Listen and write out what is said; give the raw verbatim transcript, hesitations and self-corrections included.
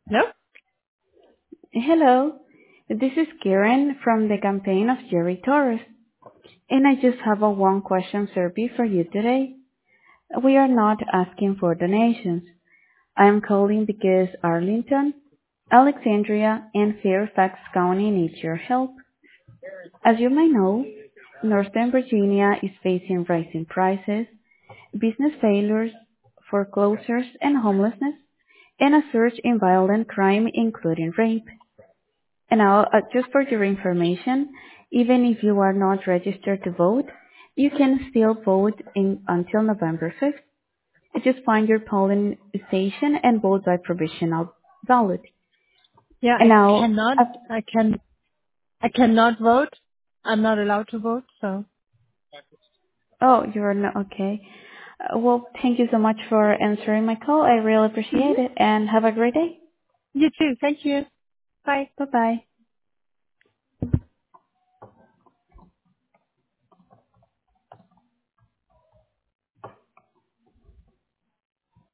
No? Hello, this is Karen from the campaign of Jerry Torres, and I just have a one question survey for you today. We are not asking for donations. I am calling because Arlington, Alexandria, and Fairfax County need your help. As you may know, Northern Virginia is facing rising prices, business failures, foreclosures and homelessness, and a surge in violent crime including rape. And now, uh, just for your information, even if you are not registered to vote, you can still vote in, until November fifth. Just find your polling station and vote by provisional ballot. Yeah, And I now, cannot, uh, I can, I cannot vote. I'm not allowed to vote, so. oh, you're not, okay. Uh, well, thank you so much for answering my call. I really hmm appreciate it and have a great day. You too. Thank you. Bye. Bye-bye.